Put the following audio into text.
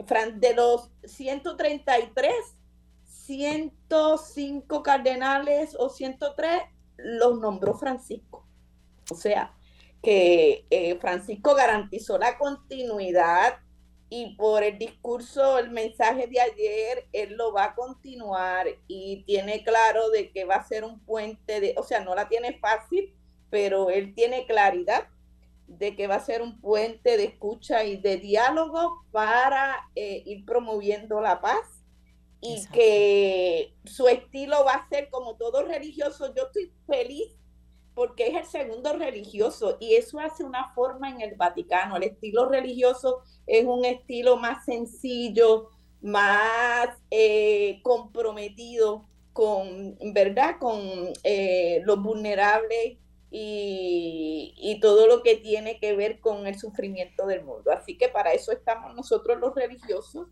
de los 133, 105 cardenales o 103 los nombró Francisco. O sea, que Francisco garantizó la continuidad y por el discurso, el mensaje de ayer, él lo va a continuar y tiene claro de que va a ser un puente, o sea, no la tiene fácil, pero él tiene claridad de que va a ser un puente de escucha y de diálogo para ir promoviendo la paz y Exacto. que su estilo va a ser como todo religioso. Yo estoy feliz porque es el segundo religioso y eso hace una forma en el Vaticano. El estilo religioso es un estilo más sencillo, más comprometido con, ¿verdad? Con los vulnerables y todo lo que tiene que ver con el sufrimiento del mundo. Así que para eso estamos nosotros los religiosos